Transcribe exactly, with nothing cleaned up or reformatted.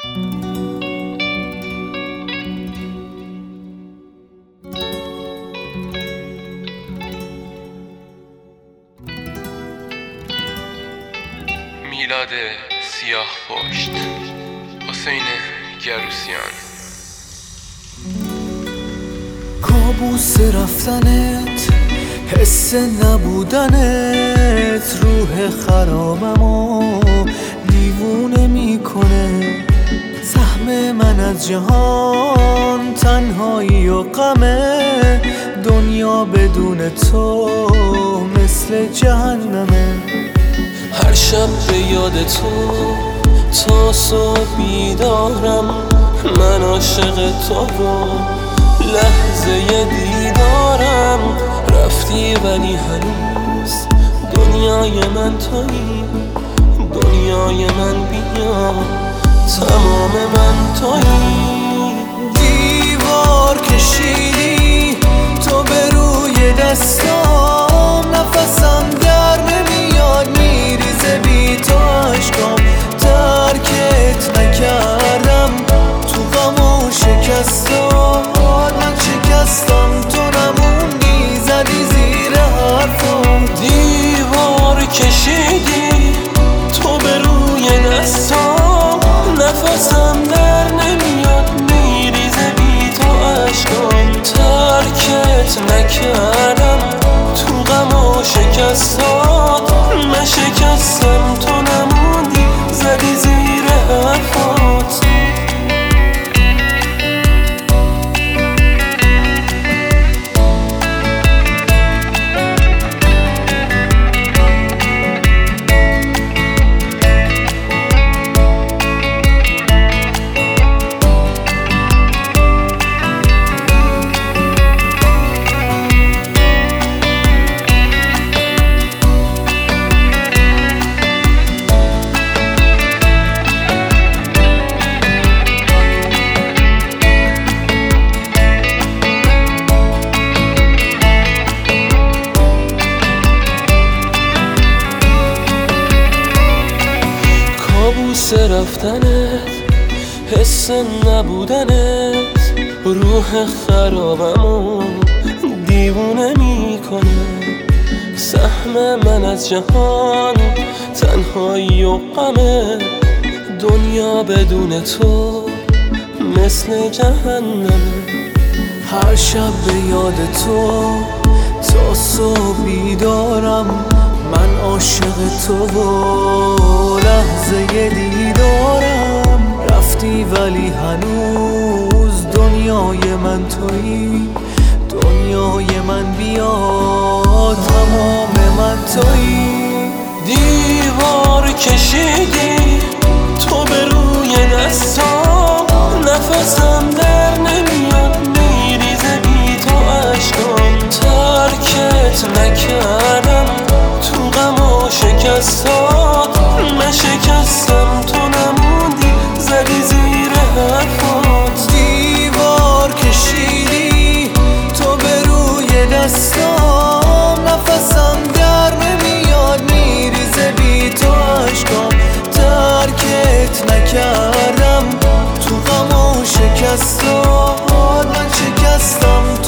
میلاد سیاه پشت، حسین گروسیان. کابوس رفتنت، حس نبودنت، روح خرابمو دیوونه میکنه. سهم من از جهان تنهایی و غمه، دنیا بدون تو مثل جهنمه. هر شب به یاد تو تا صبح بیدارم، من عاشق تو و لحظه دیدارم. رفتی ولی هنوز دنیای من تویی، دنیای من بیا، تمام من تویی. دیوار کشیدی تو به روی دستام، نفسم در نمیاد میریزه بی تو عشقام. ترکت نکردم تو غم و شکستات، من شکستم تو نموندی زدی زیر حرفام. دیوار کشیدی تو به روی دستام، نفسم در نمیاد میریزه بی تو عشقام. ترکت نکردم تو غم و شکستات، من شکستم تو نموندی زدی زیر حرفات. کابوس رفتنت، حس نبودنت، روح خرابمو دیوونه میکنه. سهم من از جهان تنهایی و غمه، دنیا بدون تو مثل جهنمه. هر شب به یاد تو تا صبح بیدارم، من عاشق تو و لحظه دیدارم. رفتی ولی هنوز دنیای من تویی، دنیای من بیا، تمام من تویی. دیوار کشیدی تو به روی دستام، نفسم در نمیاد میریزه بی تو عشقام. ترکت نکردم تو غم و شکستات، من شکستم تو نموندی زدی زیر حرفات. دیوار کشیدی تو به روی دستام، نفسم در نمیاد میریزه بی تو عشقام. ترکت نکردم تو غم و شکستات، من شکستم